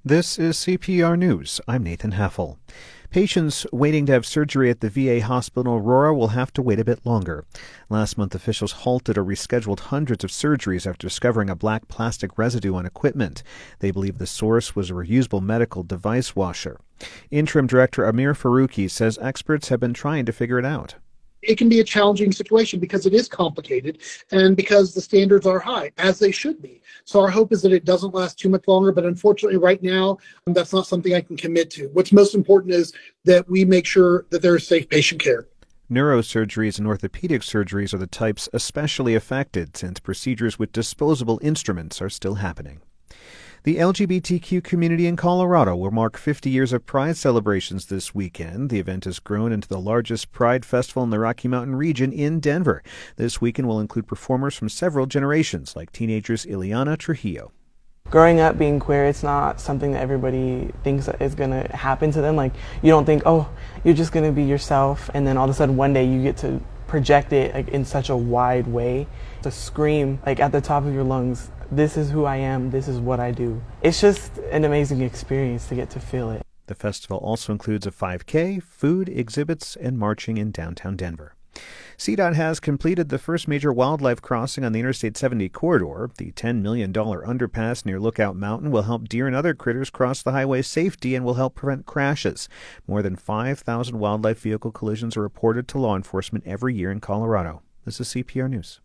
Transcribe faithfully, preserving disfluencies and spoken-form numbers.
This is C P R News. I'm Nathan Heffel. Patients waiting to have surgery at the V A hospital in Aurora will have to wait a bit longer. Last month, officials halted or rescheduled hundreds of surgeries after discovering a black plastic residue on equipment. They believe the source was a reusable medical device washer. Interim Director Amir Faruqi says experts have been trying to figure it out. It can be a challenging situation because it is complicated and because the standards are high, as they should be. So our hope is that it doesn't last too much longer, but unfortunately right now, that's not something I can commit to. What's most important is that we make sure that there is safe patient care. Neurosurgeries and orthopedic surgeries are the types especially affected since procedures with disposable instruments are still happening. The L G B T Q community in Colorado will mark fifty years of Pride celebrations this weekend. The event has grown into the largest Pride festival in the Rocky Mountain region in Denver. This weekend will include performers from several generations, like teenagers Ileana Trujillo. Growing up being queer, it's not something that everybody thinks is going to happen to them. Like, you don't think, oh, you're just going to be yourself, and then all of a sudden one day you get to project it like in such a wide way, to scream like at the top of your lungs, this is who I am, this is what I do. It's just an amazing experience to get to feel it. The festival also includes a five K, food, exhibits, and marching in downtown Denver. C DOT has completed the first major wildlife crossing on the Interstate seventy corridor. The ten million dollars underpass near Lookout Mountain will help deer and other critters cross the highway safely and will help prevent crashes. More than five thousand wildlife vehicle collisions are reported to law enforcement every year in Colorado. This is C P R News.